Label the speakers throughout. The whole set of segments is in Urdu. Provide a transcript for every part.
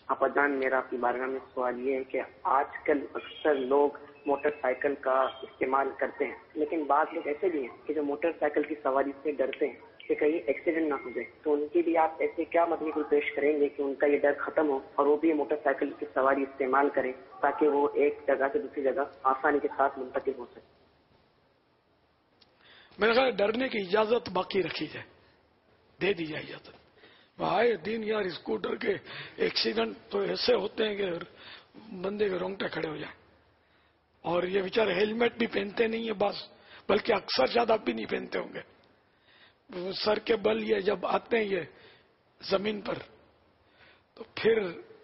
Speaker 1: آپادان میرا آپ کی بارگاہ میں سوال یہ ہے کہ آج کل اکثر لوگ موٹر سائیکل کا استعمال کرتے ہیں، لیکن بعض لوگ ایسے بھی ہیں کہ جو موٹر سائیکل کی سواری سے ڈرتے ہیں کہ کہیں ایکسیڈنٹ نہ ہو جائے، تو ان کے لیے آپ ایسے کیا مطلب پیش کریں گے کہ ان کا یہ ڈر ختم ہو اور وہ بھی موٹر سائیکل کی سواری استعمال کریں تاکہ وہ ایک جگہ سے دوسری جگہ آسانی کے ساتھ منتقل ہو سکے؟
Speaker 2: میرے خیال ڈرنے کی اجازت باقی رکھی جائے، دے دی جائے اجازت۔ آئے دن یار اسکوٹر کے ایکسیڈنٹ تو ایسے ہوتے ہیں کہ بندے کے رونگٹے کھڑے ہو جائیں، اور یہ بیچارے ہیلمٹ بھی پہنتے نہیں ہیں بعض، بلکہ اکثر شاید آپ بھی نہیں پہنتے ہوں گے۔ سر کے بل یہ جب آتے ہیں یہ زمین پر تو پھر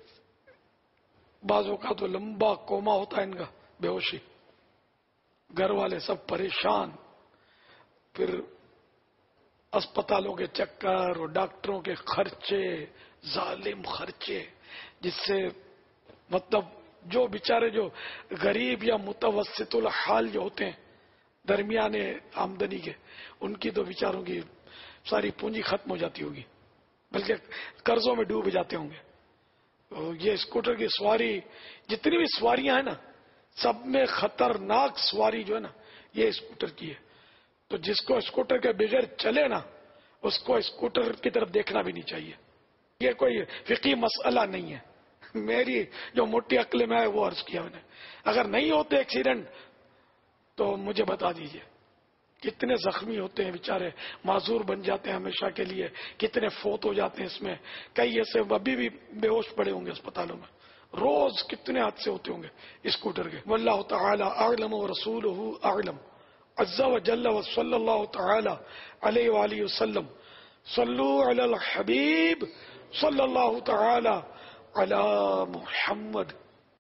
Speaker 2: بعضوں کا تو لمبا کوما ہوتا ہے ان کا، بے ہوشی، گھر والے سب پریشان، پھر اسپتالوں کے چکر اور ڈاکٹروں کے خرچے، ظالم خرچے، جس سے مطلب جو بیچارے جو غریب یا متوسط الحال جو ہوتے ہیں درمیانے آمدنی کے، ان کی تو بیچاروں کی ساری پونجی ختم ہو جاتی ہوگی، بلکہ قرضوں میں ڈوب جاتے ہوں گے۔ یہ اسکوٹر کی سواری، جتنی بھی سواریاں ہیں نا، سب میں خطرناک سواری جو ہے نا یہ اسکوٹر کی ہے۔ تو جس کو اسکوٹر کے بغیر چلے نا، اس کو اسکوٹر کی طرف دیکھنا بھی نہیں چاہیے۔ یہ کوئی فقہی مسئلہ نہیں ہے، میری جو موٹی عقل میں ہے وہ عرض کیا میں نے۔ اگر نہیں ہوتے ایکسیڈنٹ تو مجھے بتا دیجئے، کتنے زخمی ہوتے ہیں بیچارے، معذور بن جاتے ہیں ہمیشہ کے لیے، کتنے فوت ہو جاتے ہیں اس میں، کئی ایسے ابھی بھی بے ہوش پڑے ہوں گے اسپتالوں میں، روز کتنے حادثے ہوتے ہوں گے اسکوٹر کے۔ واللہ تعالی اعلم ورسولہ اعلم عز وجل وصلی اللہ تعالی علیہ وآلہ وسلم۔ صلو علی الحبیب صلی اللہ تعالی علی محمد۔